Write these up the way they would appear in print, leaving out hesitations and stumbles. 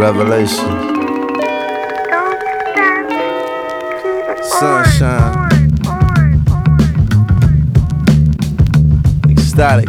Revelation. Don't stop. Keep it Sunshine. Ecstatic.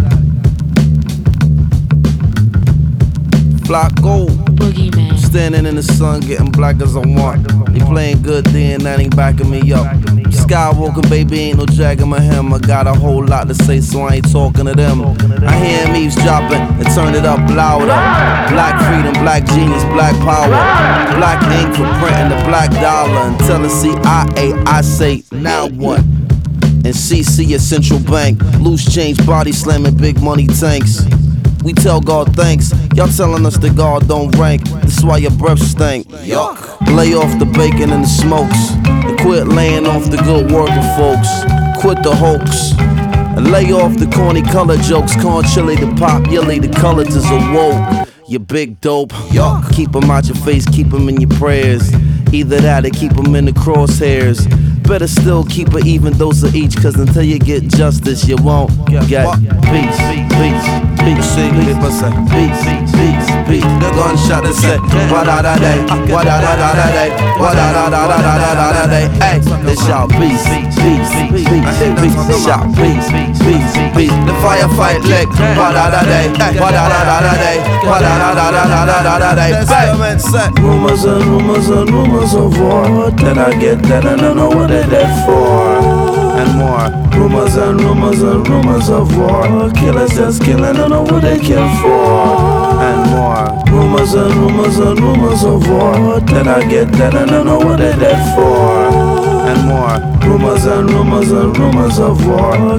Flock gold. Boogeyman. Standing in the sun, getting black as I want. They playing good then, that ain't backing me up. Skywalking, baby, ain't no dragging my hem. I got a whole lot to say, so I ain't talking to them. I hear him eavesdropping and turn it up louder. Black freedom, black genius, black power. Black ink for printing the black dollar. Until the CIA, I say, now what? And CC at Central Bank. Loose change, body slamming, big money tanks. We tell God thanks. Y'all telling us that God don't rank. This is why your breath stink. Yuck. Lay off the bacon and the smokes. And quit laying off the good working folks. Quit the hoax. And lay off the corny color jokes. Corn chili the pop, yelly the colors is awoke. You big dope. Yuck. Keep them out your face, keep them in your prayers. Either that or keep them in the crosshairs. Better still keep an even dose of each, cause until you get justice, you won't get peace, peace, peace, peace, peace, peace. The gunshot that said, wa-da-da-day, wa-da-da-da-da-day, wa-da-da-da-da-da-da-day. Hey, they shout peace, peace, peace, peace, shout peace, peace, peace. The firefight lick, wa-da-da-day, wa-da-da-da-da-day, wa-da-da-da-da-da-da-day. Rumors and rumors and rumors of war that I get that I don't know what they're there for. And more. Rumors and rumors and rumors of war. Killers just killing, don't know what they kill for. And more. Rumors and rumors and rumors of war that I get that I don't know what they're there for. And more. Rumors and rumors and rumors of war.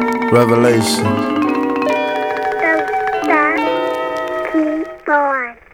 Revelation. Don't stop. Keep on.